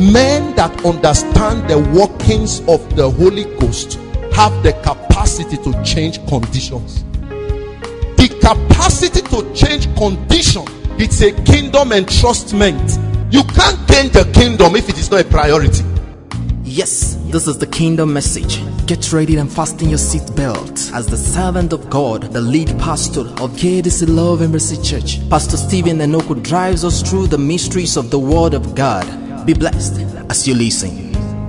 men that understand the workings of the Holy Ghost have the capacity to change conditions. The capacity to change condition, it's a kingdom entrustment. You can't gain the kingdom if it is not a priority. Yes, this is the kingdom message. Get ready and fasten your seatbelt as the servant of God, the lead pastor of KDC Love and Mercy Church, Pastor Stephen Enoku, drives us through the mysteries of the Word of God. Be blessed as you listen.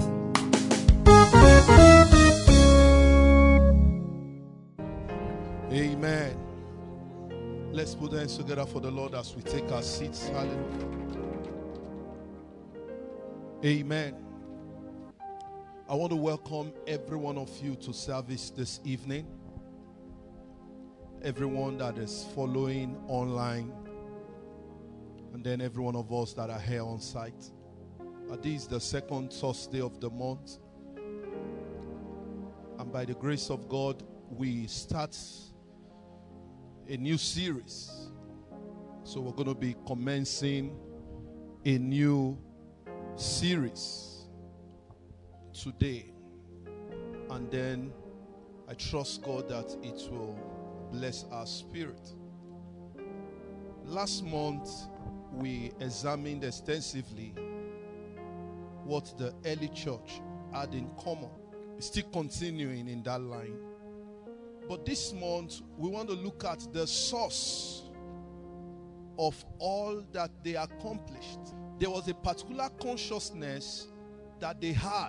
Amen. Let's put hands together for the Lord as we take our seats. Hallelujah. Amen. I want to welcome every one of you to service this evening. Everyone that is following online, and then every one of us that are here on site. This is the second Thursday of the month, and by the grace of God, we start a new series. So we're going to be commencing a new series today, and then I trust God that it will bless our spirit. Last month we examined extensively what the early church had in common. Still continuing in that line, but this month we want to look at the source of all that they accomplished. There was a particular consciousness that they had,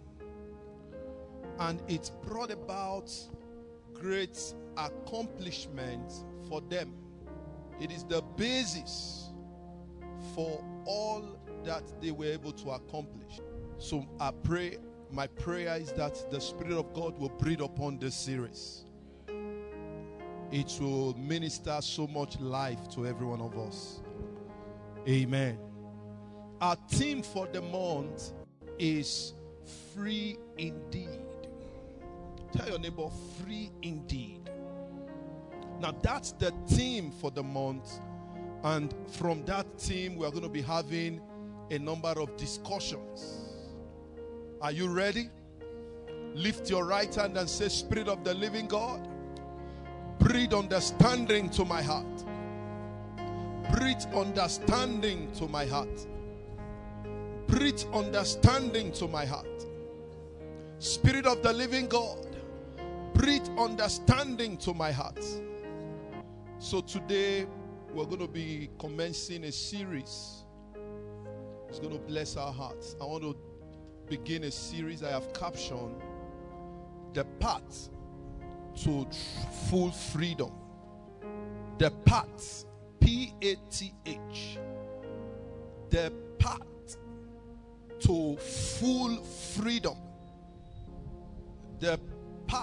and it brought about great accomplishment for them. It is the basis for all that they were able to accomplish. So my prayer is that the Spirit of God will breathe upon this series. It will minister so much life to every one of us. Amen. Our theme for the month is free indeed. Tell your neighbor, free indeed. Now that's the theme for the month, and from that theme we are going to be having a number of discussions. Are you ready? Lift your right hand and say, Spirit of the living God, breathe understanding to my heart. Breathe understanding to my heart. Breathe understanding to my heart. Spirit of the living God, breathe understanding to my heart. So today we're going to be commencing a series. It's going to bless our hearts. I want to begin a series I have captioned The Path to Full Freedom. The path, P-A-T-H. The path to full freedom. The path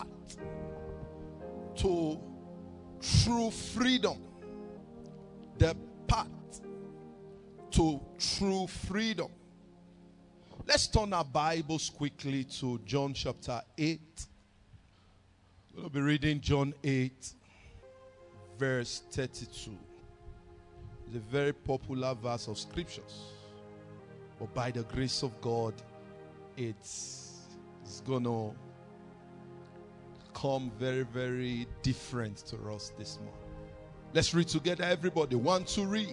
to true freedom. The path to true freedom. Let's turn our Bibles quickly to John chapter 8. We'll be reading John 8, verse 32. It's a very popular verse of scriptures. But by the grace of God, it's going to come very, very different to us this month. Let's read together, everybody. 1, 2, read.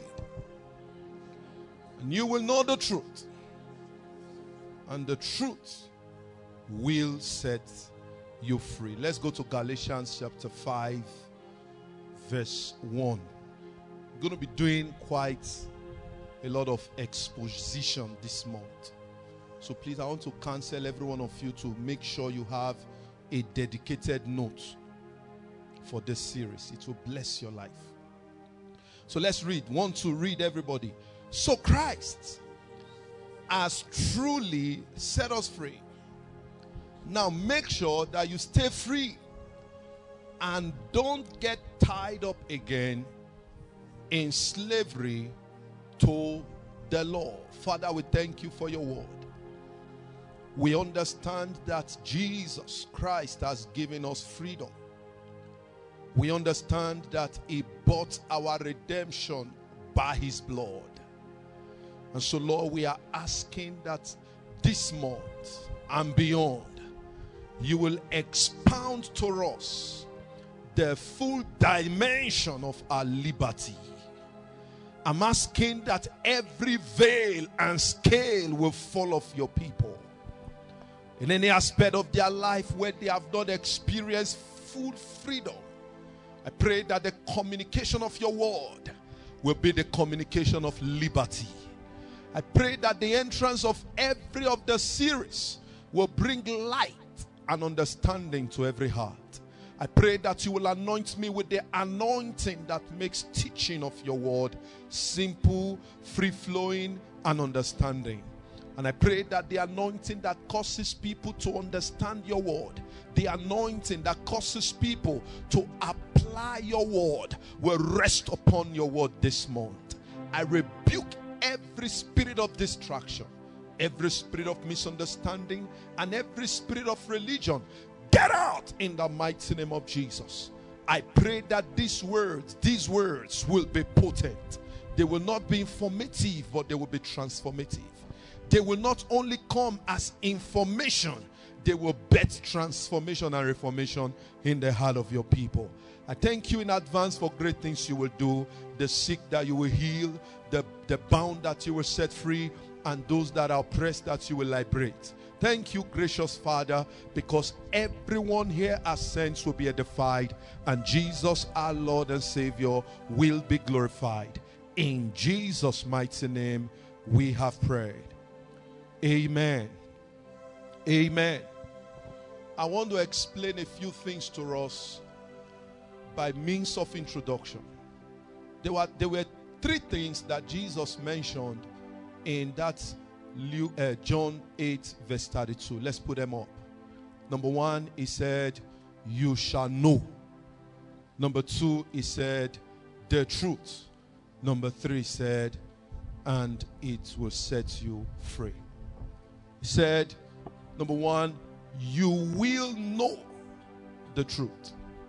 And you will know the truth, and the truth will set you free. Let's go to Galatians chapter 5, verse 1. We're going to be doing quite a lot of exposition this month. So please, I want to counsel every one of you to make sure you have a dedicated note for this series. It will bless your life. So let's read. 1, 2, read, everybody. So Christ has truly set us free. Now make sure that you stay free and don't get tied up again in slavery to the law. Father, we thank you for your word. We understand that Jesus Christ has given us freedom. We understand that he bought our redemption by his blood. And so, Lord, we are asking that this month and beyond, you will expound to us the full dimension of our liberty. I'm asking that every veil and scale will fall off your people. In any aspect of their life where they have not experienced full freedom, I pray that the communication of your word will be the communication of liberty. I pray that the entrance of every of the series will bring light and understanding to every heart. I pray that you will anoint me with the anointing that makes teaching of your word simple, free-flowing, and understanding. And I pray that the anointing that causes people to understand your word, the anointing that causes people to apply your word, will rest upon your word this month. I rebuke every spirit of distraction, every spirit of misunderstanding, and every spirit of religion. Get out in the mighty name of Jesus. I pray that these words will be potent. They will not be informative, but they will be transformative. They will not only come as information, they will bet transformation and reformation in the heart of your people. I thank you in advance for great things you will do, the sick that you will heal, the bound that you will set free, and those that are oppressed that you will liberate. Thank you, gracious Father, because everyone here ascends will be edified, and Jesus, our Lord and Savior, will be glorified. In Jesus' mighty name, we have prayed. Amen. Amen. I want to explain a few things to us by means of introduction. There were three things that Jesus mentioned in that John 8 verse 32. Let's put them up. Number one, he said, you shall know. Number two, he said, the truth. Number three, he said, and it will set you free. He said, number one, you will know the truth.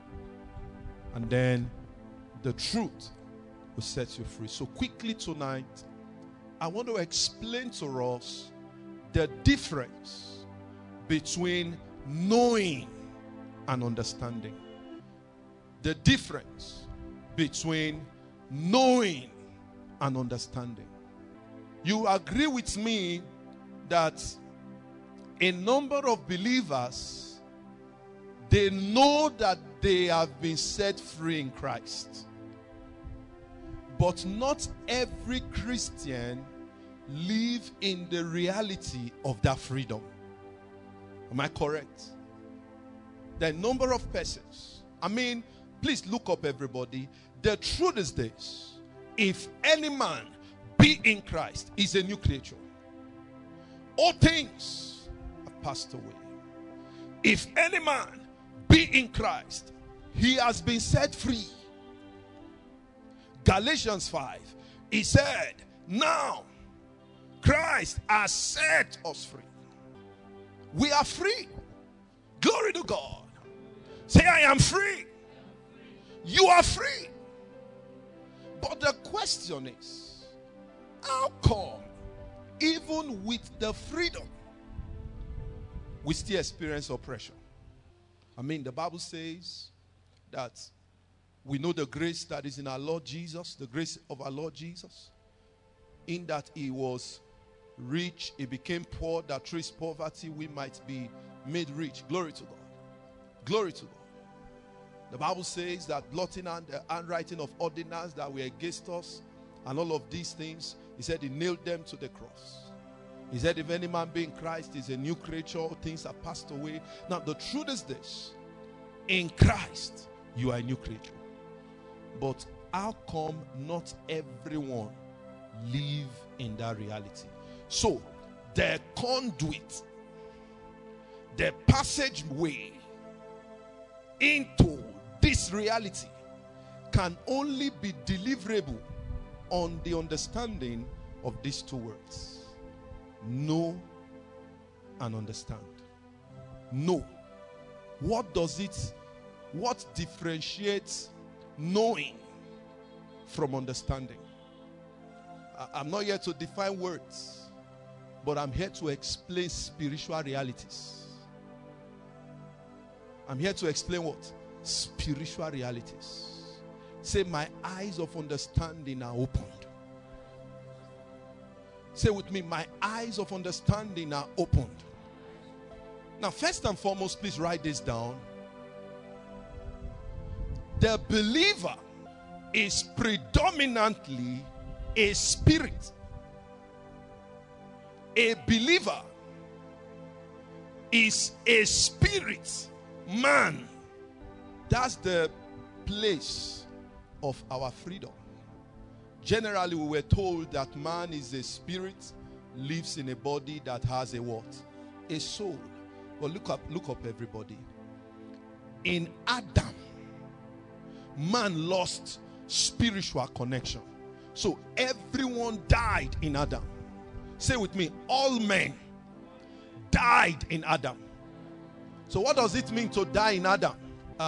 And then the truth will set you free. So quickly tonight, I want to explain to us the difference between knowing and understanding. The difference between knowing and understanding. You agree with me that a number of believers, they know that they have been set free in Christ. But not every Christian live in the reality of that freedom. Am I correct? There are a number of persons. I mean, please look up, everybody. The truth is this: if any man be in Christ, is a new creature. All things have passed away. If any man be in Christ, he has been set free. Galatians 5, he said, now Christ has set us free. We are free. Glory to God. Say, I am free. You are free. But the question is, how come even with the freedom we still experience oppression? I mean, the Bible says that we know the grace that is in our Lord Jesus, the grace of our Lord Jesus, in that he was rich, he became poor, that through his poverty we might be made rich. Glory to God. Glory to God. The Bible says that blotting out the handwriting of ordinance that were against us and all of these things, he said he nailed them to the cross. He said, if any man be in Christ, is a new creature, all things are passed away. Now the truth is this: in Christ you are a new creature. But how come not everyone live in that reality? So the conduit, the passageway into this reality can only be deliverable on the understanding of these two words: know and understand. Know. What differentiates knowing from understanding? I'm not here to define words, but I'm here to explain spiritual realities. I'm here to explain what? Spiritual realities. Say, my eyes of understanding are opened. Say with me, my eyes of understanding are opened. Now, first and foremost, please write this down. The believer is predominantly a spirit. A believer is a spirit man. That's the place of our freedom. Generally, we were told that man is a spirit, lives in a body that has a what? A soul. But look up everybody. In Adam, man lost spiritual connection. So everyone died in Adam. Say with me, all men died in Adam. So what does it mean to die in Adam?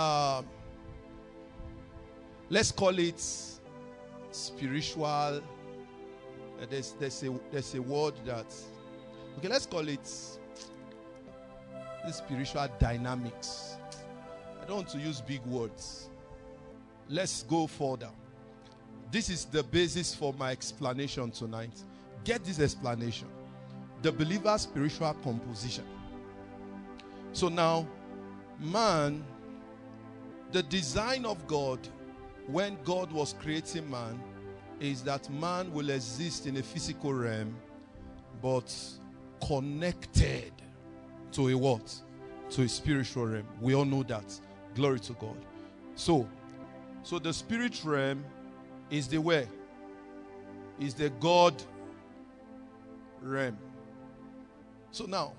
Let's call it spiritual. There's a word that, okay, let's call it the spiritual dynamics. I don't want to use big words. Let's go further. This is the basis for my explanation tonight. Get this explanation. The believer's spiritual composition. So now, man, the design of God when God was creating man is that man will exist in a physical realm, but connected to a what? To a spiritual realm. We all know that. Glory to God. So the spirit realm is the where? Is the God realm. So now,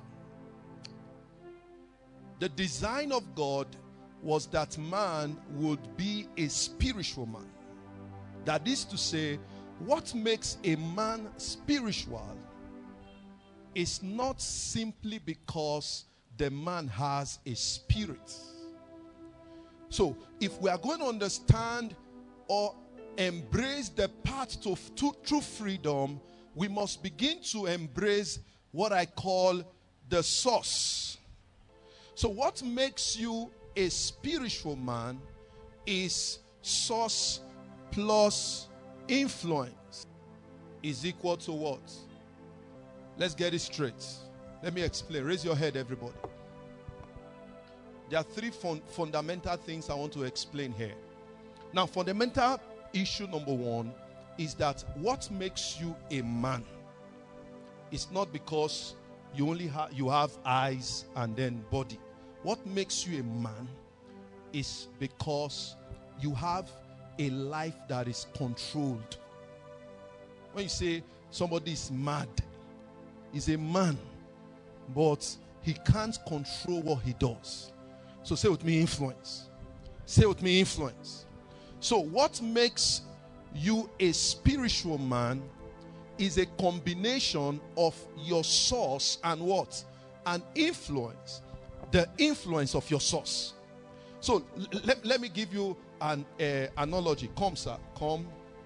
the design of God was that man would be a spiritual man. That is to say, what makes a man spiritual is not simply because the man has a spirit. So, if we are going to understand or embrace the path to true freedom, we must begin to embrace what I call the source. So, what makes you a spiritual man is source plus influence is equal to what? Let's get it straight. Let me explain. Raise your head, everybody. There are three fundamental things I want to explain here. Now, fundamental issue number one is that what makes you a man is not because you only have eyes and then body. What makes you a man is because you have a life that is controlled. When you say somebody is mad, he's a man, but he can't control what he does. So say with me, influence. Say with me, influence. So what makes you a spiritual man is a combination of your source and what? An influence. The influence of your source. So let me give you an analogy. Come, sir. Come.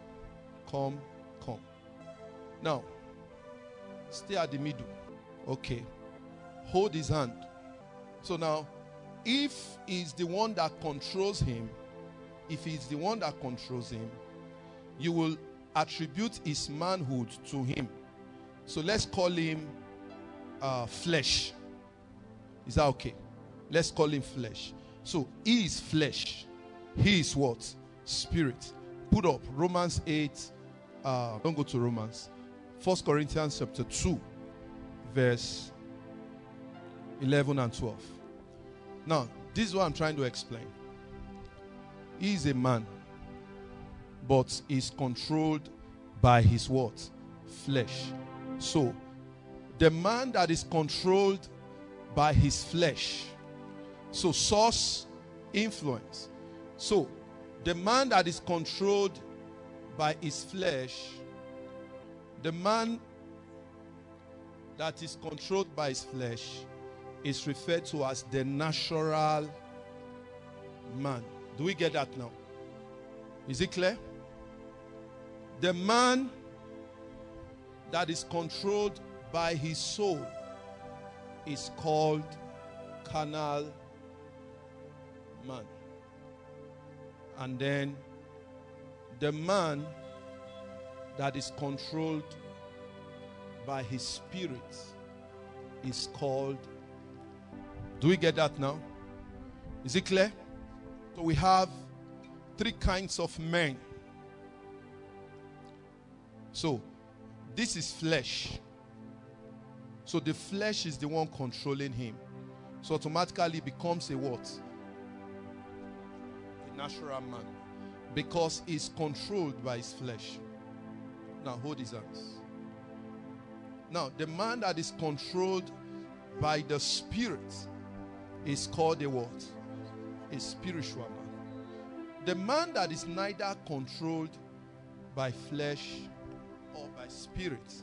Now, stay at the middle. Okay. Hold his hand. So now, if he's the one that controls him, you will attribute his manhood to him. So let's call him flesh. Is that okay? Let's call him flesh. So he is flesh. He is what? Spirit. Put up Romans 8. Don't go to Romans. 1 Corinthians chapter 2, verse 11 and 12. Now, this is what I'm trying to explain. He is a man, but is controlled by his what? Flesh. So, the man that is controlled by his flesh. So, source, influence. So, the man that is controlled by his flesh, the man that is controlled by his flesh is referred to as the natural man. Do we get that now? Is it clear? The man that is controlled by his soul is called carnal man. And then the man that is controlled by his spirit is called, do we get that now? Is it clear? So we have three kinds of men. So this is flesh. So the flesh is the one controlling him. So automatically becomes a what? A natural man. Because he's controlled by his flesh. Now hold his hands. Now the man that is controlled by the spirit is called a what? A spiritual man. The man that is neither controlled by flesh or by spirit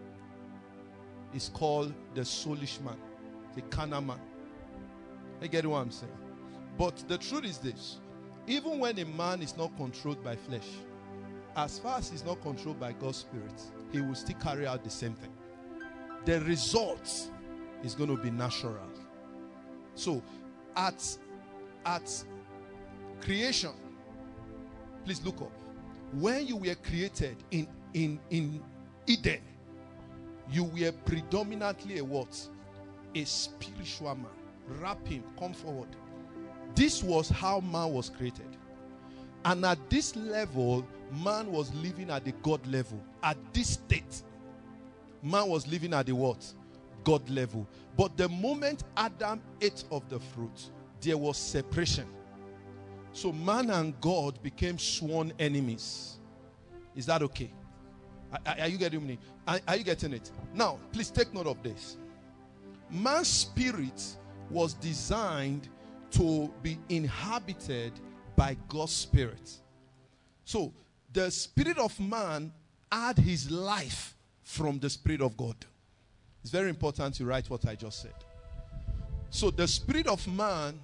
is called the soulish man, the carnal man. You get what I'm saying? But the truth is this: even when a man is not controlled by flesh, as far as he's not controlled by God's spirit, he will still carry out the same thing. The result is going to be natural. So at creation, please look up. When you were created in Eden, you were predominantly a what? A spiritual man. Wrap him, come forward. This was how man was created. And at this level, man was living at the God level. At this state, man was living at the what? God level. But the moment Adam ate of the fruit, there was separation. So man and God became sworn enemies. Is that okay? Are you getting me? Are you getting it? Now, please take note of this. Man's spirit was designed to be inhabited by God's spirit. So the spirit of man had his life from the spirit of God. It's very important to write what I just said. So the spirit of man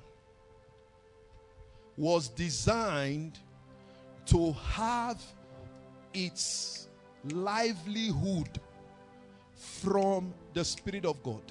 was designed to have its livelihood from the Spirit of God.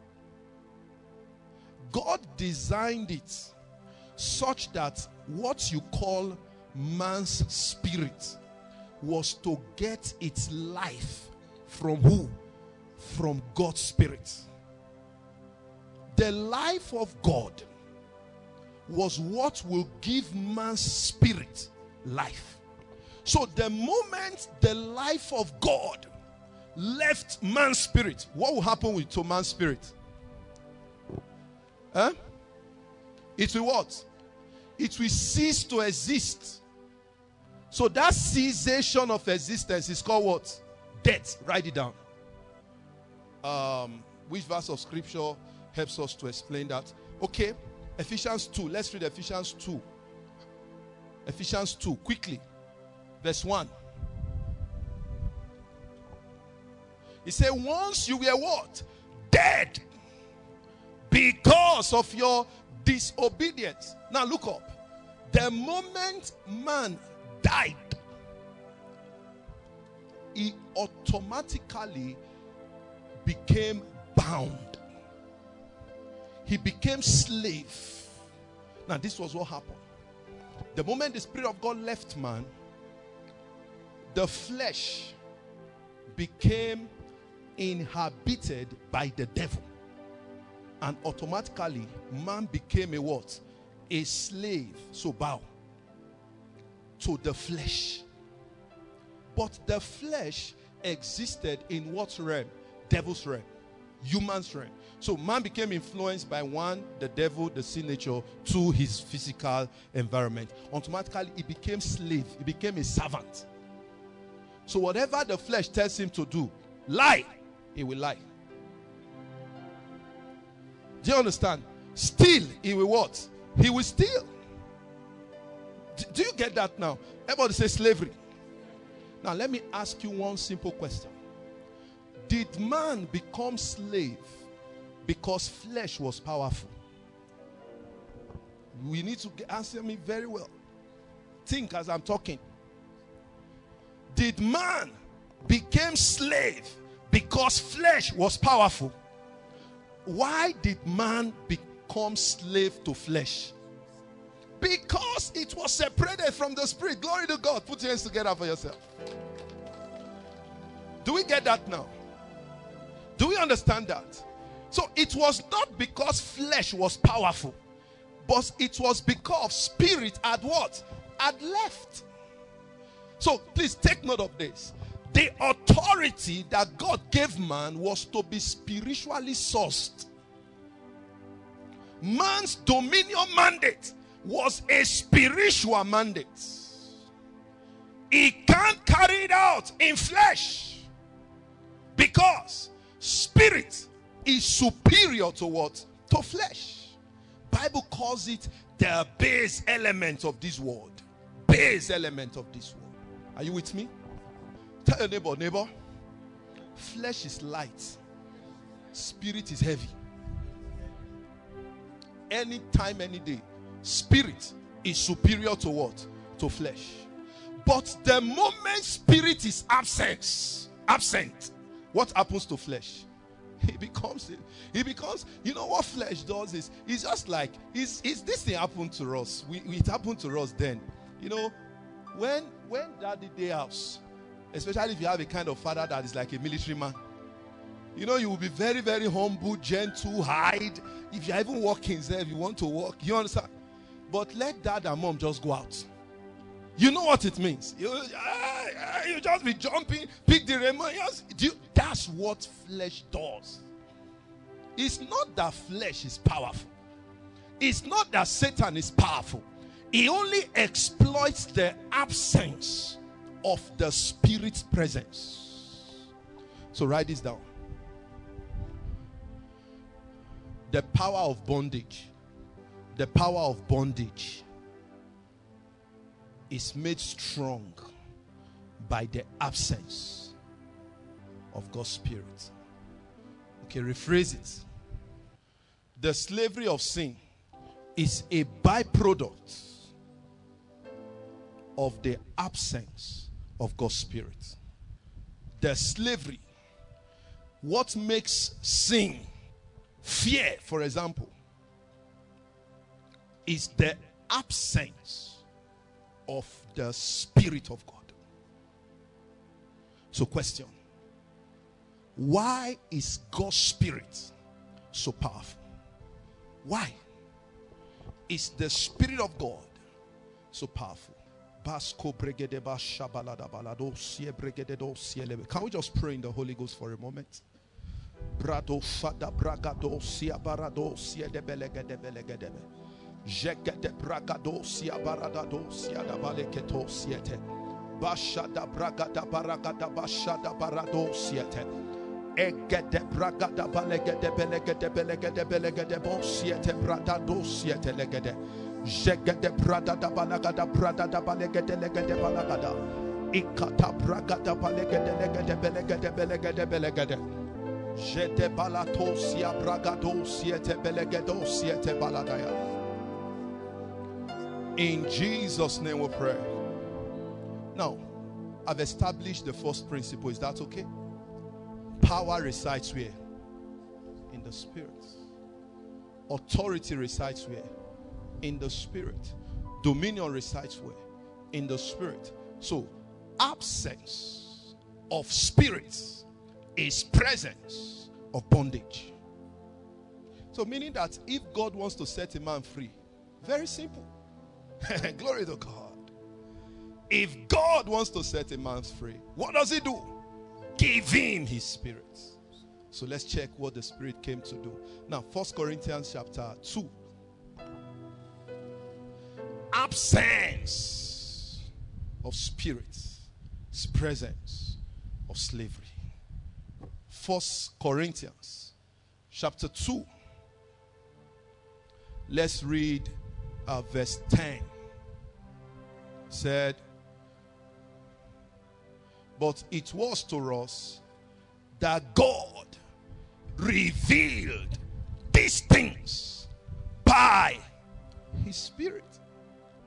God designed it such that what you call man's spirit was to get its life from who? From God's spirit. The life of God was what will give man's spirit life. So the moment the life of God left man's spirit, what will happen to man's spirit? It will what? It will cease to exist. So that cessation of existence is called what? Death. Write it down. Which verse of scripture helps us to explain that? Okay, Ephesians 2. Let's read Ephesians 2. Ephesians 2, quickly. Verse 1. He said, once you were what? Dead. Because of your disobedience. Now look up. The moment man died, he automatically became bound. He became slave. Now this was what happened. The moment the Spirit of God left man, the flesh became inhabited by the devil. And automatically, man became a what? A slave. So bow to the flesh. But the flesh existed in what realm? Devil's realm. Human's realm. So man became influenced by one, the devil, the sin nature, to his physical environment. Automatically, he became slave. He became a servant. So whatever the flesh tells him to do, lie, he will lie. Do you understand? Steal, he will what? He will steal. Do you get that now? Everybody say slavery. Now let me ask you one simple question. Did man become slave because flesh was powerful? We need to answer me very well. Think as I'm talking. Did man become slave because flesh was powerful. Why did man become slave to flesh? Because it was separated from the spirit. Glory to God. Put your hands together for yourself. Do we get that now? Do we understand that? So it was not because flesh was powerful, but it was because spirit had what? Had left. So please take note of this. The authority that God gave man was to be spiritually sourced. Man's dominion mandate was a spiritual mandate. He can't carry it out in flesh because spirit is superior to what? To flesh. Bible calls it the base element of this world. Base element of this world. Are you with me? Tell your neighbor, flesh is light, spirit is heavy. Anytime, any day, spirit is superior to what? To flesh. But the moment spirit is absent, what happens to flesh? He becomes, you know what flesh does is, it's just like, this thing happened to us. It happened to us then. You know, when daddy day house, especially if you have a kind of father that is like a military man, you know, you will be very, very humble, gentle, hide. If you're even walking there, if you want to walk, you understand? But let dad and mom just go out. You know what it means. You just be jumping, pick the remote. That's what flesh does. It's not that flesh is powerful. It's not that Satan is powerful. He only exploits the absence of the spirit's presence. So write this down. The power of bondage. The power of bondage is made strong by the absence of God's spirit. Okay, rephrase it. The slavery of sin is a byproduct of the absence of God's spirit. The slavery, what makes sin, fear, for example, is the absence of the Spirit of God. So question, why is God's Spirit so powerful? Why is the Spirit of God so powerful? Can we just pray in the Holy Ghost for a moment? Brado fada bragado sia barado sia de belegede belegede. Jekete bragado sia barado sia da baleketo siete. Bashada bragada baragada bashada barado siete. Egede bragada balegede belegede belegede belegede bo siete bradado siete legede. Jekete bragada balagada bradada balegede legede balagada. Ikata bragada balegede legede belegede belegede belegede. Jete balato sia bragado siete belegedo siete baladaya. In Jesus' name we pray. Now, I've established the first principle. Is that okay? Power resides where? In the Spirit. Authority resides where? In the Spirit. Dominion resides where? In the Spirit. So, absence of spirit is presence of bondage. So meaning that if God wants to set a man free, very simple. Glory to God. If God wants to set a man free, what does he do? Give him his spirit. So let's check what the Spirit came to do. Now, 1 Corinthians chapter 2. Absence of spirit is presence of slavery. 1 Corinthians chapter 2. Let's read verse 10. Said, but it was to us that God revealed these things by his Spirit.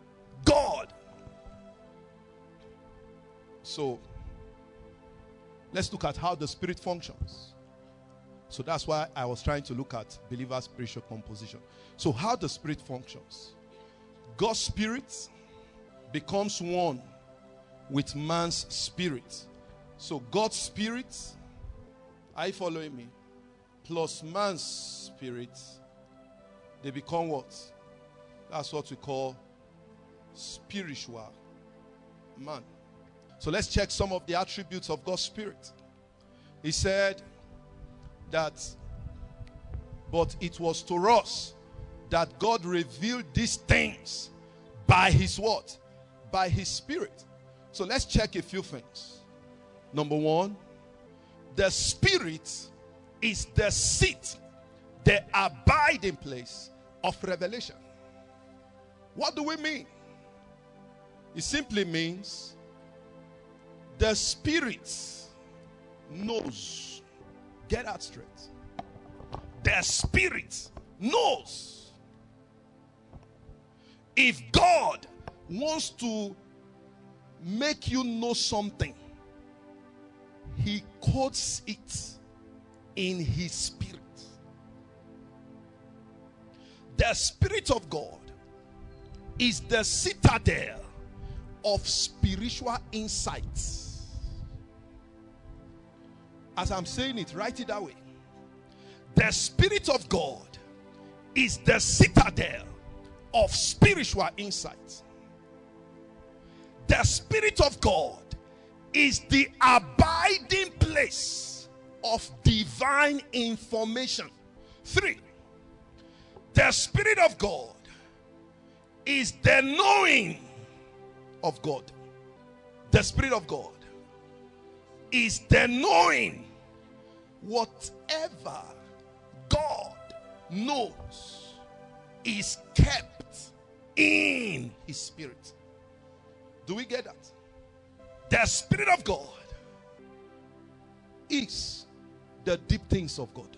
God. So Let's look at how the Spirit functions. So that's why I was trying to look at believers' spiritual composition. So how the Spirit functions. God's Spirit becomes one with man's spirit. So God's Spirit, are you following me? Plus man's spirit, they become what? That's what we call spiritual man. So let's check some of the attributes of God's Spirit. He said that, but it was to us that God revealed these things by his what? By his Spirit. So let's check a few things. Number one, the Spirit is the seat, the abiding place of revelation. What do we mean? It simply means the Spirit knows. Get that straight. The Spirit knows. If God wants to make you know something, he codes it in his Spirit. The Spirit of God is the citadel of spiritual insights. As I'm saying it, write it that way. The Spirit of God is the citadel of spiritual insights. The Spirit of God is the abiding place of divine information. 3, the Spirit of God is the knowing of God. The Spirit of God is the knowing. Whatever God knows is kept in his Spirit. Do we get that? The Spirit of God is the deep things of God.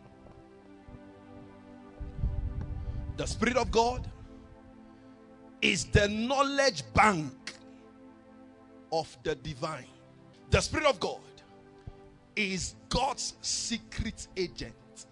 The Spirit of God is the knowledge bank of the divine. The Spirit of God is God's secret agent,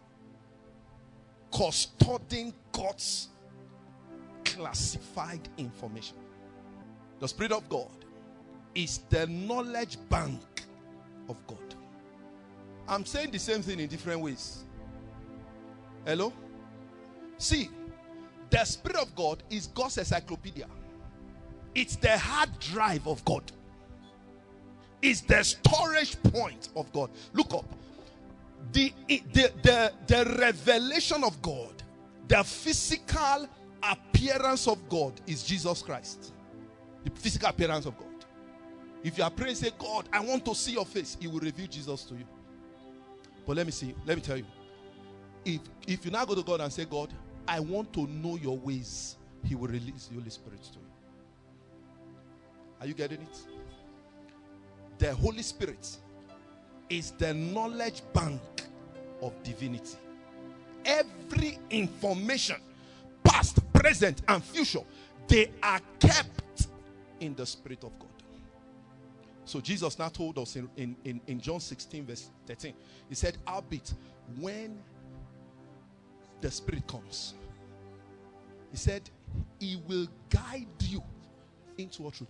custodian God's classified information. The Spirit of God is the knowledge bank of God. I'm saying the same thing in different ways. Hello? See, the Spirit of God is God's encyclopedia. It's the hard drive of God. It's the storage point of God. Look up. The revelation of God, the physical appearance of God is Jesus Christ. The physical appearance of God. If you are praying, say, God, I want to see your face, he will reveal Jesus to you. But let me tell you. If you now go to God and say, God, I want to know your ways, he will release the Holy Spirit to you. Are you getting it? The Holy Spirit is the knowledge bank of divinity. Every information, past, present, and future, they are kept in the Spirit of God. So Jesus now told us in John 16 verse 13, he said, albeit when the Spirit comes, he said, he will guide you into all truth.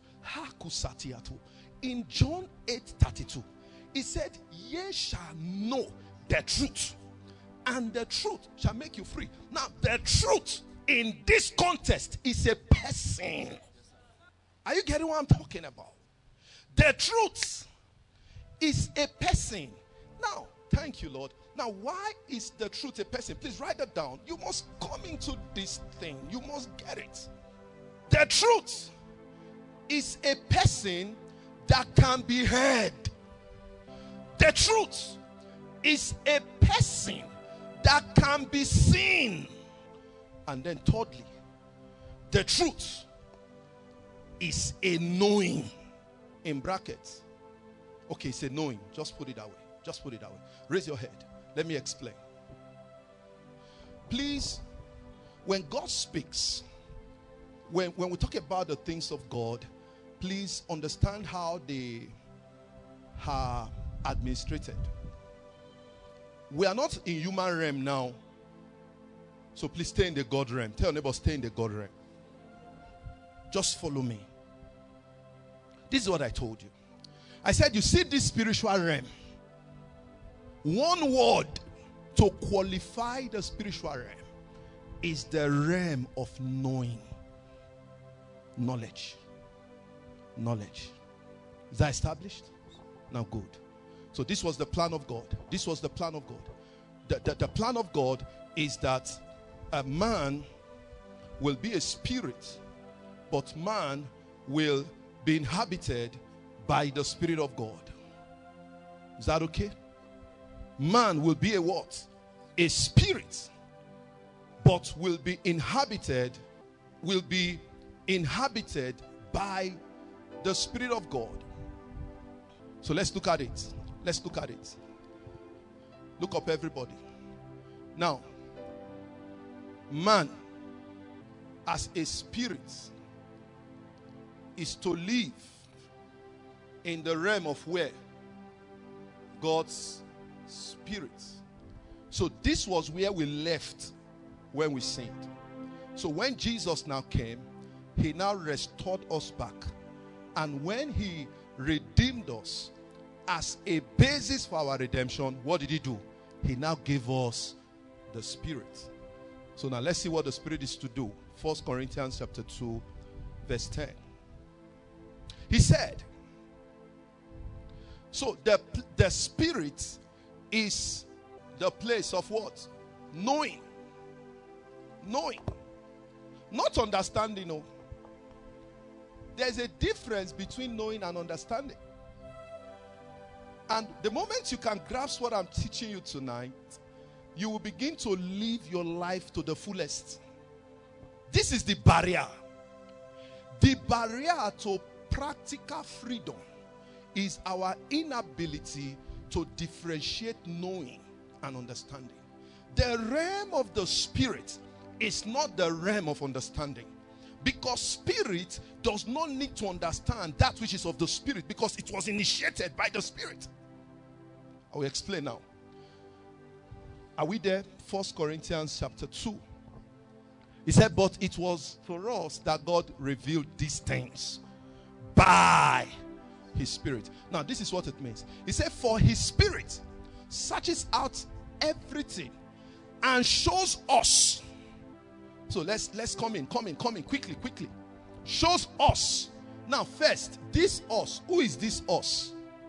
In John 8:32, he said, ye shall know the truth, and the truth shall make you free. Now, the truth in this context is a person. Are you getting what I'm talking about? The truth is a person. Now, thank you, Lord. Now, why is the truth a person? Please write that down. You must come into this thing. You must get it. The truth is a person that can be heard. The truth is a person that can be seen. And then thirdly, the truth is a knowing. In brackets. Okay, it's a knowing. Just put it that way. Just put it that way. Raise your head. Let me explain. Please, when God speaks, when we talk about the things of God, please understand how they are administrated. We are not in human realm now. So please stay in the God realm. Tell your neighbor, stay in the God realm. Just follow me. This is what I told you. I said, you see this spiritual realm. One word to qualify the spiritual realm is the realm of knowing. Knowledge. Knowledge. Is that established? Now good. So this was the plan of God. This was the plan of God. The plan of God is that a man will be a spirit, but man will be inhabited by the Spirit of God. Is that okay? Man will be a what? A spirit, but will be inhabited by the Spirit of God. So let's look at it. Let's look at it. Look up, everybody. Now, man as a spirit is to live in the realm of where? God's Spirit. So this was where we left when we sinned. So when Jesus now came, he now restored us back. And when he redeemed us as a basis for our redemption, what did he do? He now gave us the Spirit. So now let's see what the Spirit is to do. 1 Corinthians chapter 2, verse 10. He said, so the Spirit is the place of what? Knowing. Knowing. Not understanding. No. There's a difference between knowing and understanding. And the moment you can grasp what I'm teaching you tonight, you will begin to live your life to the fullest. This is the barrier. The barrier to practical freedom is our inability to differentiate knowing and understanding. The realm of the Spirit is not the realm of understanding, because Spirit does not need to understand that which is of the Spirit, because it was initiated by the Spirit. I will explain now. Are we there? 1 Corinthians chapter 2. He said, but it was for us that God revealed these things by his Spirit. Now this is what it means. He said, for his Spirit searches out everything and shows us. So let's come in quickly. Shows us. Now first, this us. Who is this us?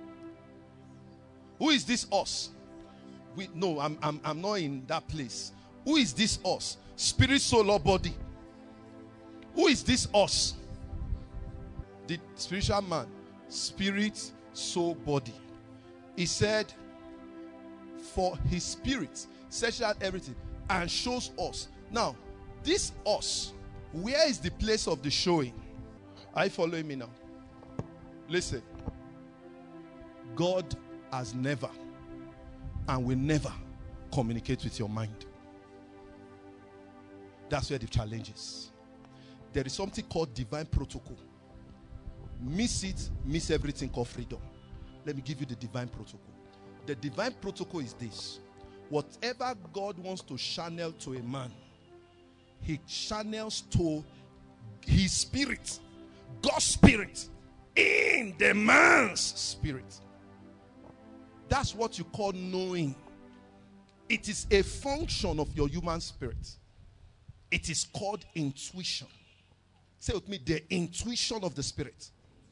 Who is this us? No, I'm not in that place. Who is this us? Spirit, soul, or body? Who is this us? The spiritual man. Spirit, soul, body. He said, for his Spirit searches out everything and shows us. Now, this us, where is the place of the showing? Are you following me now? Listen. God has never and will never communicate with your mind. That's where the challenge is. There is something called divine protocol. Miss it, miss everything called freedom. Let me give you the divine protocol. The divine protocol is this. Whatever God wants to channel to a man, he channels to his spirit, God's Spirit, in the man's spirit. That's what you call knowing. It is a function of your human spirit. It is called intuition. Say with me, the intuition of the Spirit.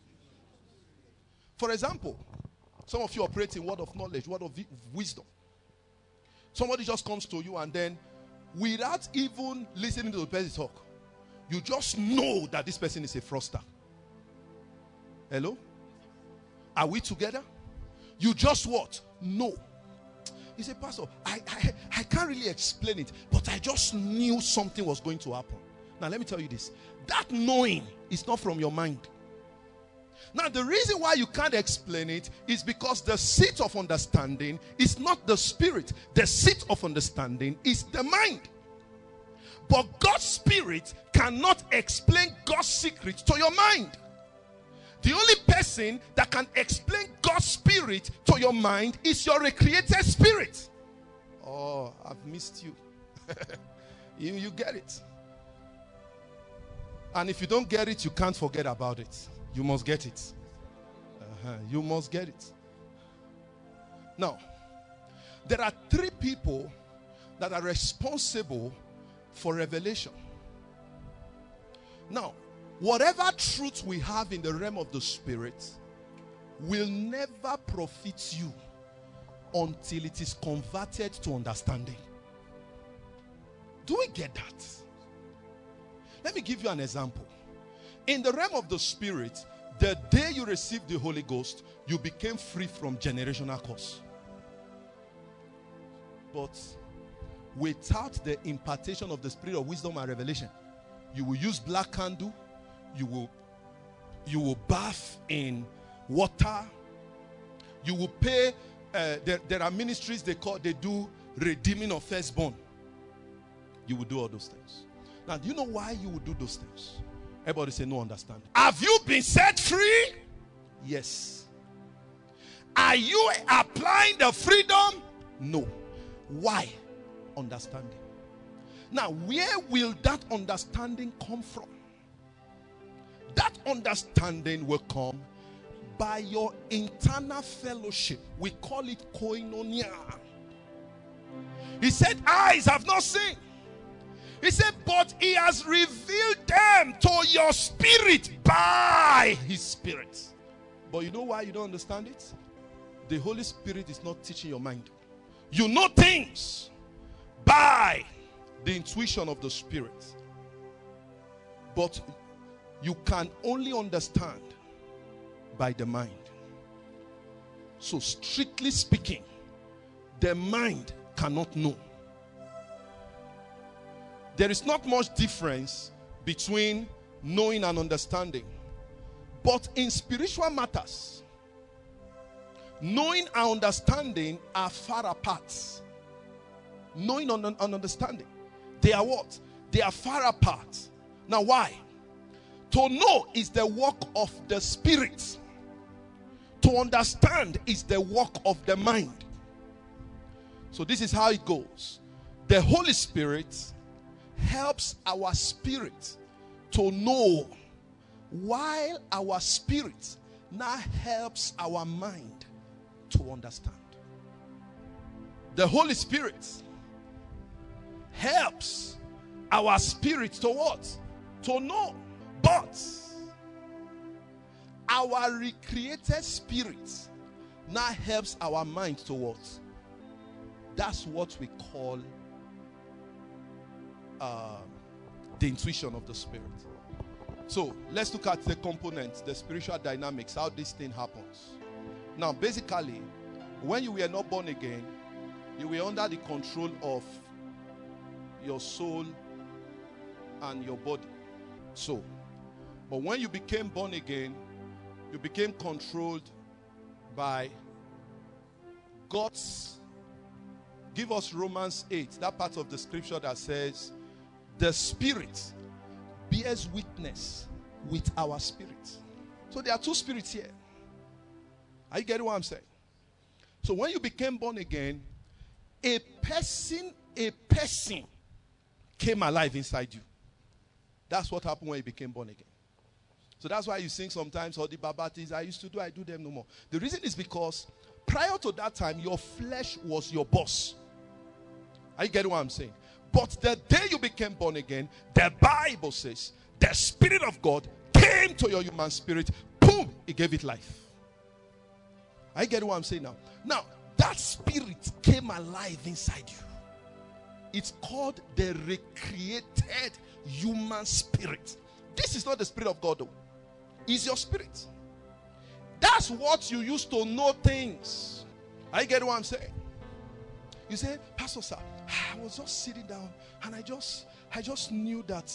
For example, some of you operate in word of knowledge, word of wisdom. Somebody just comes to you and then, without even listening to the person talk, you just know that this person is a fraudster. Hello? Are we together? You just what? Know. You say, Pastor, I can't really explain it, but I just knew something was going to happen. Now let me tell you this. That knowing is not from your mind. Now the reason why you can't explain it is because the seat of understanding is not the spirit. The seat of understanding is the mind. But God's Spirit cannot explain God's secret to your mind. The only person that can explain God's spirit to your mind is your recreated spirit. Oh, I've missed you. You get it. And if you don't get it, you can't forget about it. You must get it. You must get it. Now, there are 3 people that are responsible for revelation. Now, whatever truth we have in the realm of the spirit will never profit you until it is converted to understanding. Do we get that? Let me give you an example. In the realm of the spirit, the day you received the Holy Ghost, you became free from generational curse. But without the impartation of the spirit of wisdom and revelation, you will use black candle, you will bath in water, you will pay. There are ministries they do redeeming of firstborn. You will do all those things. Now, do you know why you will do those things? Everybody say no understanding. Have you been set free? Yes. Are you applying the freedom? No. Why? Understanding. Now, where will that understanding come from? That understanding will come by your internal fellowship. We call it koinonia. He said, eyes have not seen. He said, but he has revealed them to your spirit by his spirit. But you know why you don't understand it? The Holy Spirit is not teaching your mind. You know things by the intuition of the spirit. But you can only understand by the mind. So strictly speaking, the mind cannot know. There is not much difference between knowing and understanding. But in spiritual matters, knowing and understanding are far apart. Knowing and understanding, they are what? They are far apart. Now why? To know is the work of the spirit. To understand is the work of the mind. So this is how it goes. The Holy Spirit helps our spirit to know, while our spirit now helps our mind to understand. The Holy Spirit helps our spirit to what? To know. But our recreated spirit now helps our mind to what? That's what we call the intuition of the spirit. So let's look at the components, the spiritual dynamics, how this thing happens. Now basically, when you were not born again, you were under the control of your soul and your body. So, but when you became born again, you became controlled by God's. Give us Romans 8, that part of the scripture that says, the Spirit bears witness with our spirit. So there are 2 spirits here. Are you getting what I'm saying? So when you became born again, a person came alive inside you. That's what happened when you became born again. So that's why you sing sometimes, all the babatis I used to do, I do them no more. The reason is because prior to that time, your flesh was your boss. Are you getting what I'm saying? But the day you became born again, the Bible says, the Spirit of God came to your human spirit. Boom! It gave it life. Are you getting what I'm saying now? Now, that spirit came alive inside you. It's called the recreated human spirit. This is not the Spirit of God, though. It's your spirit. That's what you used to know things. Are you getting what I'm saying? You say, Pastor sir, I was just sitting down and I just knew that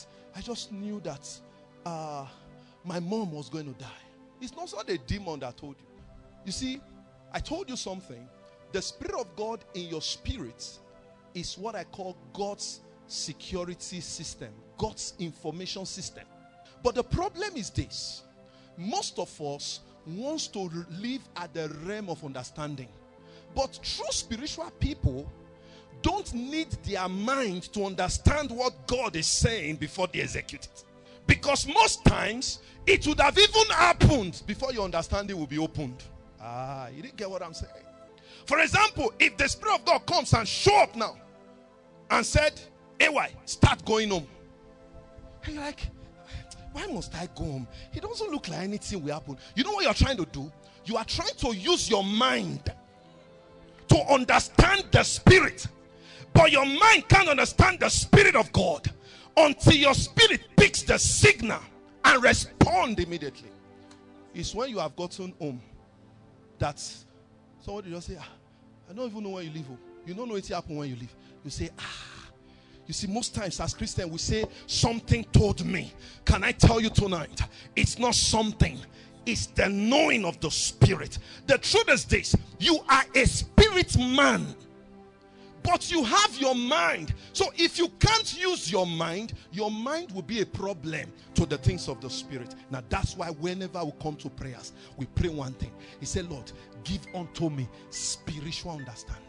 my mom was going to die. It's not a demon that told you. You see, I told you something. The Spirit of God in your spirit is what I call God's security system, God's information system. But the problem is this. Most of us, wants to live at the realm of understanding. But true spiritual people don't need their mind to understand what God is saying before they execute it. Because most times, it would have even happened before your understanding will be opened. You didn't get what I'm saying. For example, if the Spirit of God comes and show up now and said, AY, start going home. And you're like, why must I go home? It doesn't look like anything will happen. You know what you're trying to do? You are trying to use your mind to understand the Spirit. But your mind can't understand the Spirit of God until your spirit picks the signal and respond immediately. It's when you have gotten home that somebody just say, I don't even know when you leave. You don't know what happened when you leave. You say, You see, most times as Christians we say, something told me. Can I tell you tonight? It's not something. It's the knowing of the Spirit. The truth is this: you are a spirit man, but you have your mind. So if you can't use your mind will be a problem to the things of the Spirit. Now that's why whenever we come to prayers, we pray one thing. He said, Lord, give unto me spiritual understanding.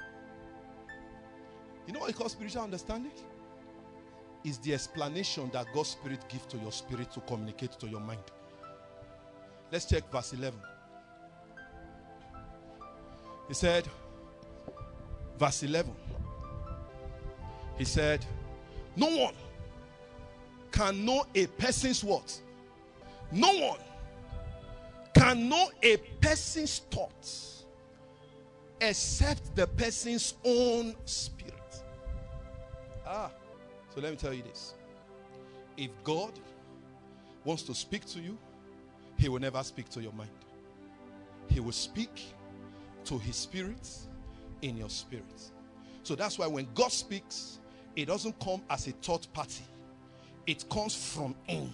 You know what he calls spiritual understanding? Is the explanation that God's Spirit gives to your spirit to communicate to your mind. Let's check verse 11. He said, verse 11. He said, no one can know a person's what? No one can know a person's thoughts except the person's own spirit. So let me tell you this. If God wants to speak to you, he will never speak to your mind. He will speak to his spirit in your spirit. So that's why when God speaks, it doesn't come as a third party. It comes from in.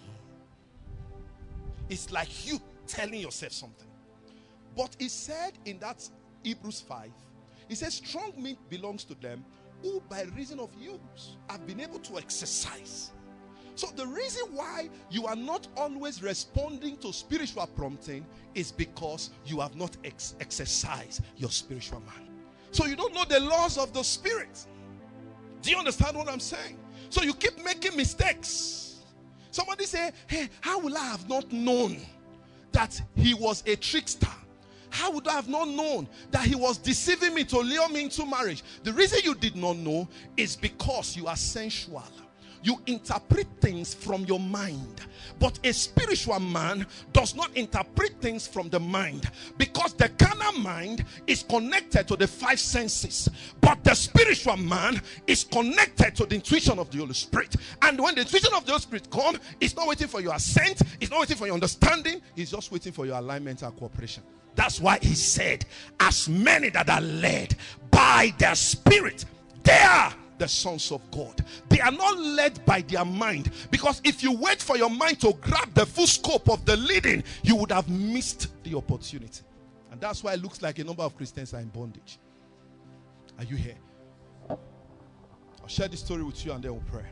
It's like you telling yourself something. But he said in that Hebrews 5, he says strong meat belongs to them who by reason of use have been able to exercise. So the reason why you are not always responding to spiritual prompting is because you have not exercised your spiritual man. So you don't know the laws of the Spirit. Do you understand what I'm saying? So you keep making mistakes. Somebody say, hey, how will I have not known that he was a trickster? How would I have not known that he was deceiving me to lure me into marriage? The reason you did not know is because you are sensual. You interpret things from your mind. But a spiritual man does not interpret things from the mind, because the carnal mind is connected to the five senses, but the spiritual man is connected to the intuition of the Holy Spirit. And when the intuition of the Holy Spirit comes, it's not waiting for your assent, it's not waiting for your understanding, it's just waiting for your alignment and cooperation. That's why he said, as many that are led by the Spirit, they are the sons of God. They are not led by their mind, because if you wait for your mind to grab the full scope of the leading, you would have missed the opportunity. And that's why it looks like a number of Christians are in bondage. Are you here? I'll share this story with you and then we'll pray.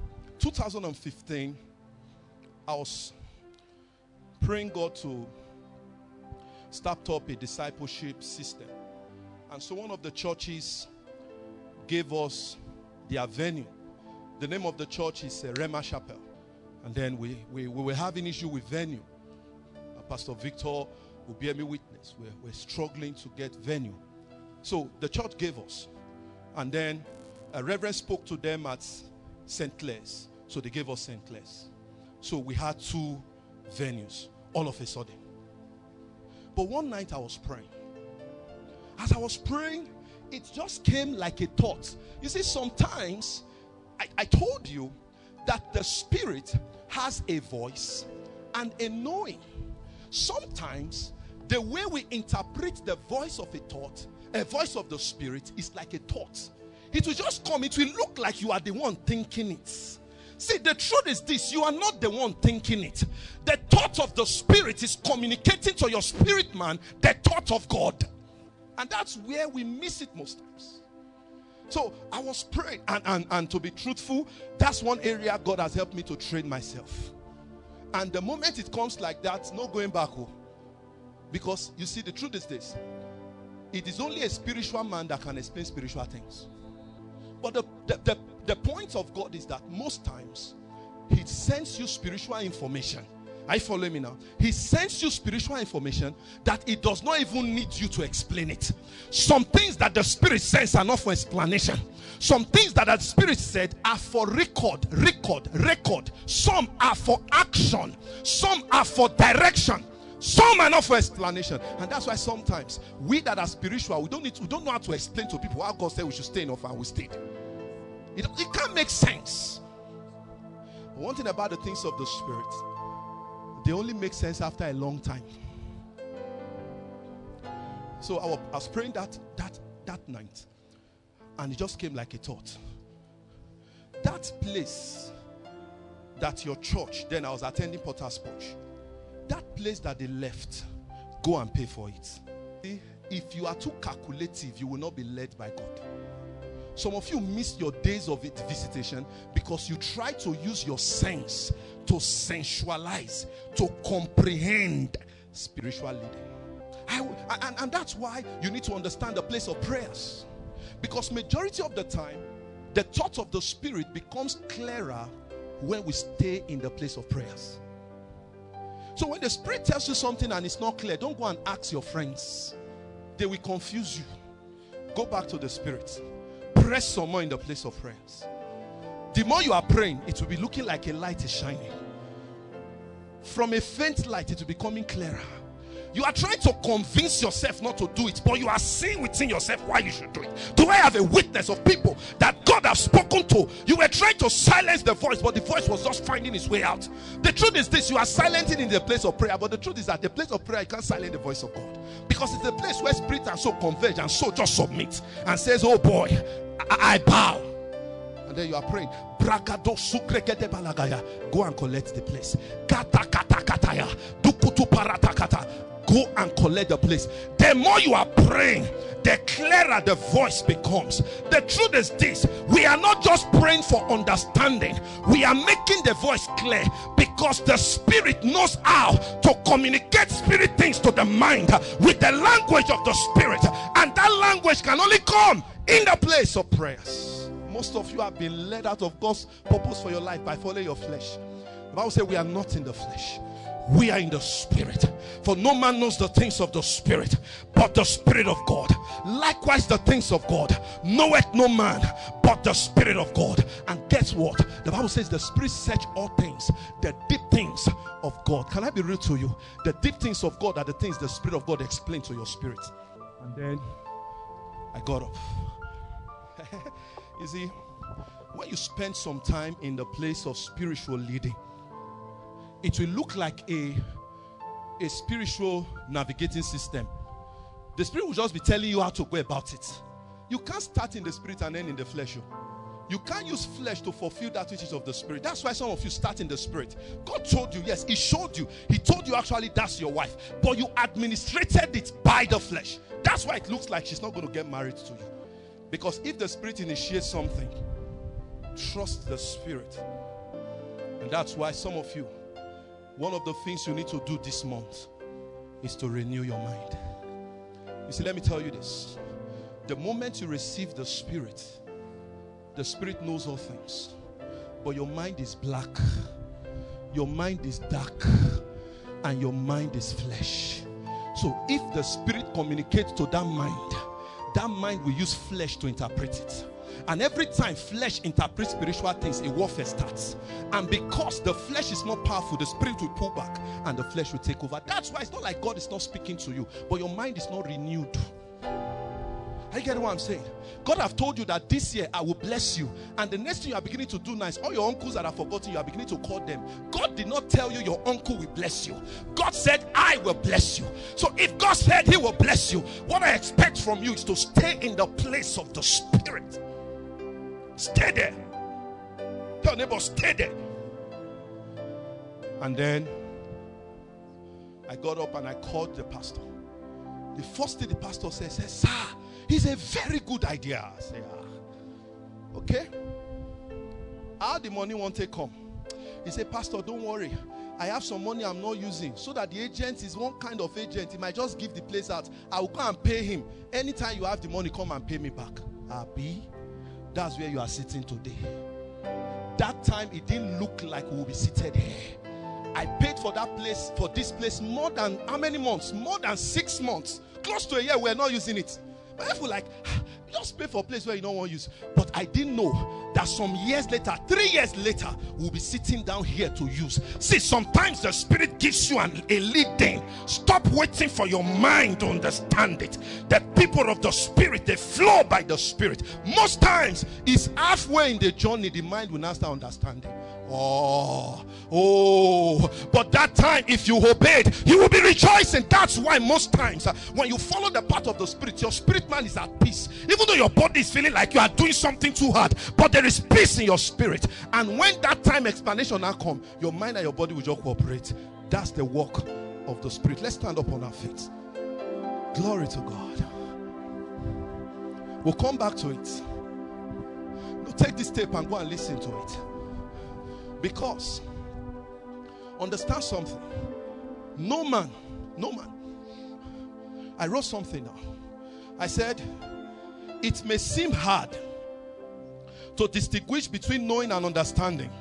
2015, I was praying God to start up a discipleship system. And so one of the churches gave us their venue. The name of the church is Rema Chapel. And then we were having issue with venue. Pastor Victor will bear me witness. We're struggling to get venue. So the church gave us. And then a reverend spoke to them at St. Clair's. So they gave us St. Clair's. So we had 2 venues all of a sudden. But one night I was praying. As I was praying, it just came like a thought. You see, sometimes I told you that the Spirit has a voice and a knowing. Sometimes the way we interpret the voice of a thought, a voice of the Spirit, is like a thought. It will just come. It will look like you are the one thinking it. See, the truth is this: you are not the one thinking it. The thought of the Spirit is communicating to your spirit man the thought of God. And that's where we miss it most times. So I was praying, and to be truthful, that's one area God has helped me to train myself. And the moment it comes like that, no going back. Because you see, the truth is this: it is only a spiritual man that can explain spiritual things. But the point of God is that most times He sends you spiritual information. Are you following me now? He sends you spiritual information that He does not even need you to explain it. Some things that the Spirit says are not for explanation. Some things that the Spirit said are for record. Some are for action. Some are for direction. Some are not for explanation. And that's why sometimes we that are spiritual, we don't know how to explain to people how God said we should stay in offer, and we stayed. It can't make sense. But one thing about the things of the Spirit, they only make sense after a long time. So I was praying that night, and it just came like a thought. That place that your church, then I was attending Potter's Porch, that place that they left, go and pay for it. If you are too calculative, you will not be led by God. Some of you miss your days of visitation because you try to use your sense to sensualize, to comprehend spiritual leading. And that's why you need to understand the place of prayers. Because majority of the time, the thought of the Spirit becomes clearer when we stay in the place of prayers. So when the Spirit tells you something and it's not clear, don't go and ask your friends. They will confuse you. Go back to the Spirit. Press some more in the place of prayers. The more you are praying, it will be looking like a light is shining. From a faint light, it will be becoming clearer. You are trying to convince yourself not to do it, but you are seeing within yourself why you should do it. Do I have a witness of people that God has spoken to? You were trying to silence the voice, but the voice was just finding its way out. The truth is this: you are silencing in the place of prayer, but the truth is that the place of prayer, you can't silence the voice of God, because it's a place where spirit and soul converge, and soul just submit and says, oh boy, I bow. And then you are praying. Go and collect the place. Go and collect the place. The more you are praying, the clearer the voice becomes. The truth is this: we are not just praying for understanding, we are making the voice clear, because the Spirit knows how to communicate spirit things to the mind with the language of the Spirit, and that language can only come in the place of prayers. Most of you have been led out of God's purpose for your life by following your flesh. The Bible says we are not in the flesh, we are in the Spirit. For no man knows the things of the Spirit but the Spirit of God. Likewise the things of God knoweth no man but the Spirit of God. And guess what? The Bible says the Spirit search all things, the deep things of God. Can I be real to you? The deep things of God are the things the Spirit of God explains to your spirit. And then I got up. You see, when you spend some time in the place of spiritual leading, it will look like a spiritual navigating system. The Spirit will just be telling you how to go about it. You can't start in the Spirit and end in the flesh. You can't use flesh to fulfill that which is of the Spirit. That's why some of you start in the Spirit. God told you, yes, He showed you. He told you actually that's your wife, but you administrated it by the flesh. That's why it looks like she's not going to get married to you. Because if the Spirit initiates something, trust the Spirit. And that's why some of you, one of the things you need to do this month is to renew your mind. You see, let me tell you this. The moment you receive the Spirit knows all things. But your mind is black, your mind is dark, and your mind is flesh. So if the Spirit communicates to that mind will use flesh to interpret it. And every time flesh interprets spiritual things, a warfare starts. And because the flesh is more powerful, the Spirit will pull back and the flesh will take over. That's why it's not like God is not speaking to you, but your mind is not renewed. Are you getting what I'm saying? God have told you that this year I will bless you, and the next thing you are beginning to do now is all your uncles that are forgotten, you are beginning to call them. God did not tell you your uncle will bless you. God said I will bless you. So if God said He will bless you, what I expect from you is to stay in the place of the Spirit. Stay there. Tell your neighbor, stay there. And then I got up and I called the pastor. The first thing the pastor says, sir, it's a very good idea. I say, okay. How the money won't take come? He said, Pastor, don't worry. I have some money I'm not using, so that the agent is one kind of agent. He might just give the place out. I will go and pay him. Anytime you have the money, come and pay me back. Abi, that's where you are sitting today. That time it didn't look like we will be seated here. I paid for that place, for this place, more than how many months? More than 6 months. Close to a year, we're not using it. But I feel like, just pay for a place where you don't want to use. But I didn't know that some years later, 3 years later, we'll be sitting down here to use. See, sometimes the Spirit gives you a leading. Stop waiting for your mind to understand it. The people of the Spirit, they flow by the Spirit. Most times, it's halfway in the journey, the mind will not start understanding. But that time, if you obeyed, you will be rejoicing. That's why most times when you follow the path of the Spirit, your spirit man is at peace. Even though your body is feeling like you are doing something too hard, but there is peace in your spirit. And when that time explanation now come, your mind and your body will just cooperate. That's the work of the Spirit. Let's stand up on our feet. Glory to God. We'll come back to it. Now take this tape and go and listen to it. Because understand something. No man. I wrote something now. I said, it may seem hard to distinguish between knowing and understanding,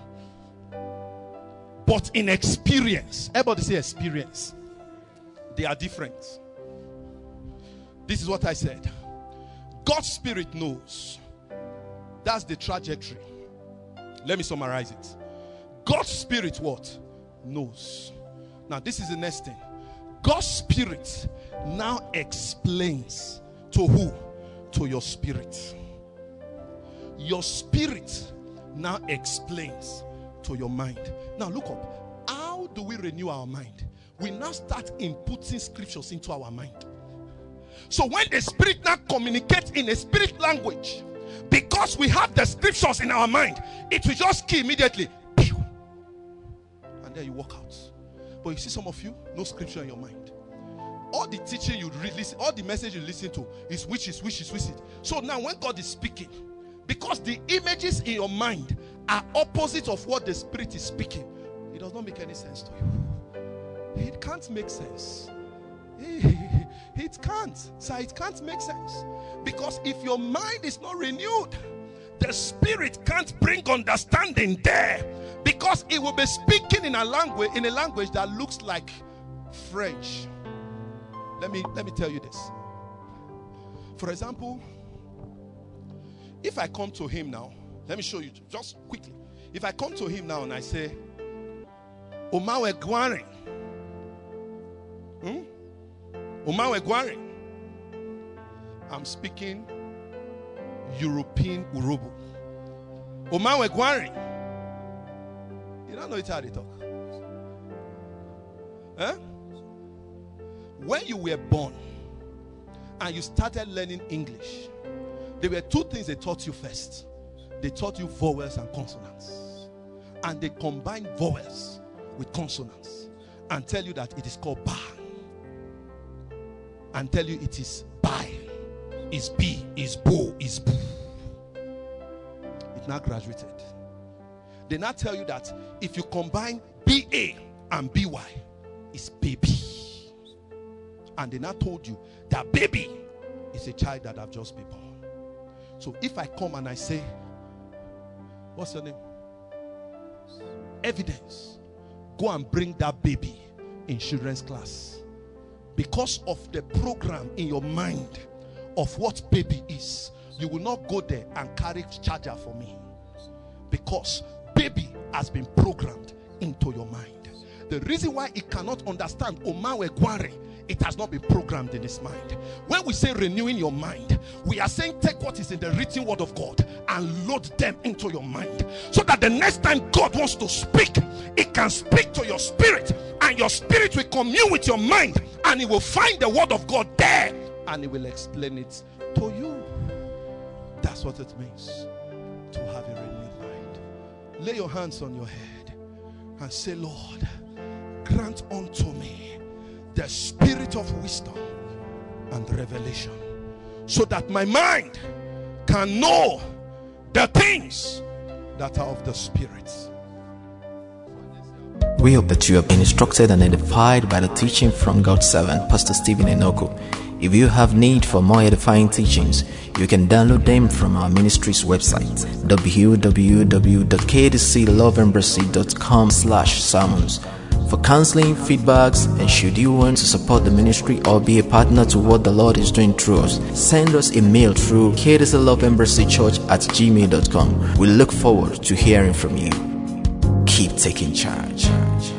but in experience, everybody say experience, they are different. This is what I said. God's Spirit knows. That's the trajectory. Let me summarize it. God's Spirit what? Knows. Now this is the next thing. God's Spirit now explains to who? To your spirit. Your spirit now explains to your mind. Now look up. How do we renew our mind? We now start inputting scriptures into our mind. So when the Spirit now communicates in a spirit language, because we have the scriptures in our mind, it will just key immediately. And then you walk out. But you see, some of you, no scripture in your mind. All the teaching you read, listen, all the message you listen to is which is. So now when God is speaking, because the images in your mind are opposite of what the Spirit is speaking, it does not make any sense to you. It can't make sense. It can't. So it can't make sense. Because if your mind is not renewed, the Spirit can't bring understanding there. Because it will be speaking in a language that looks like French. Let me tell you this. For example, if I come to him now, let me show you just quickly. If I come to him now and I say, Omawe Gwari. Omawe Gwari. I'm speaking European Urobo. Omawe Gwari. You don't know it's how they talk. Huh? When you were born and you started learning English, there were two things they taught you first. They taught you vowels and consonants. And they combine vowels with consonants and tell you that it is called ba. And tell you it is by, is B, is bo, is boo. It now graduated. They now tell you that if you combine BA and BY, it's baby. And they now told you that baby is a child that have just been born. So if I come and I say, what's your name? Evidence. Go and bring that baby in children's class. Because of the program in your mind of what baby is, you will not go there and carry charger for me. Because baby has been programmed into your mind. The reason why it cannot understand Omawe Gwari, it has not been programmed in his mind. When we say renewing your mind, we are saying take what is in the written word of God and load them into your mind, so that the next time God wants to speak, it can speak to your spirit, and your spirit will commune with your mind, and it will find the word of God there, and it will explain it to you. That's what it means to have a renewed mind. Lay your hands on your head and say, Lord, grant unto me the spirit of wisdom and revelation, so that my mind can know the things that are of the Spirit. We hope that you have been instructed and edified by the teaching from God's servant, Pastor Stephen Enoku. If you have need for more edifying teachings, you can download them from our ministry's website, www.kdcloveembassy.com/sermons. For counseling, feedbacks, and should you want to support the ministry or be a partner to what the Lord is doing through us, send us a mail through kdcloveembassy@gmail.com. We look forward to hearing from you. Keep taking charge.